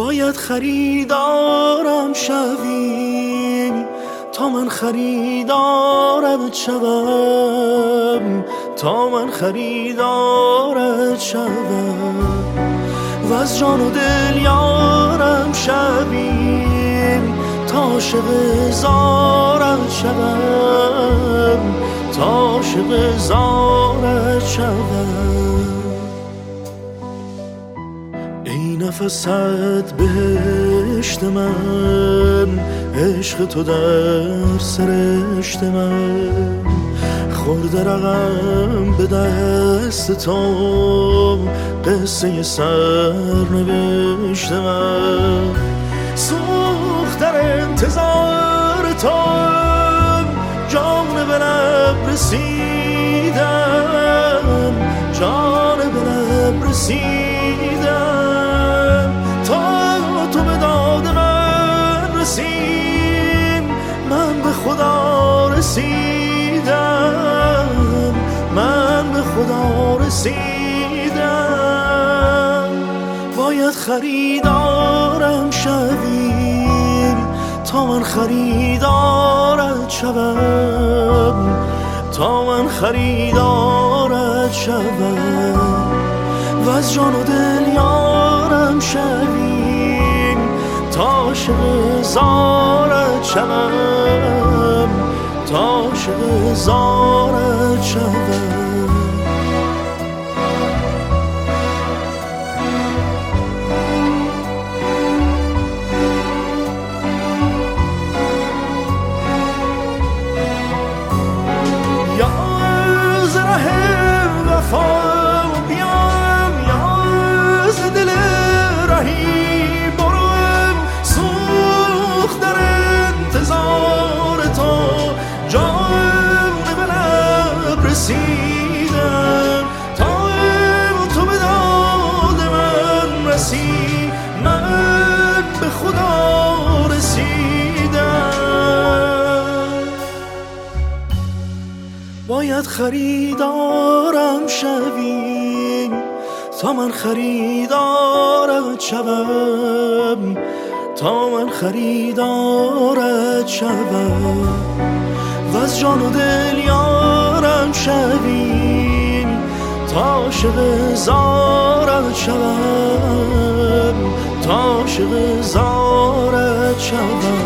باید خریدارم شوی تا من خریدارت شوم، تا من خریدارت شوم. و از جان و دل یارم شوی تا عاشق زارت شوم، تا عاشق زارت شوم. ای نفست بهشت من، عشق تو در سرشت من. خورده رقم به دست تو، قصه سرنوشت من. سوخت در انتظار تو، جان به لب رسیدم، جان به لب رسیدم. تا تو به داد من رسید، من به خدا رسیدم، من به خدا رسیدم. باید خریدارم شوی تا من خریدارت شوم، تا من خریدارت شوم. و از جان و دل یارم شوی تا عاشق زارت شوم، تا عاشق زارت شوم. رسیدم تا تو به داد من رسی، من به خدا رسیدم. باید خریدارم شوی تا من خریدارت شوم، تا من خریدارت شوم. و از جان و دل یارم شوی تا عاشق زارت شوم، تا عاشق زارت شوم.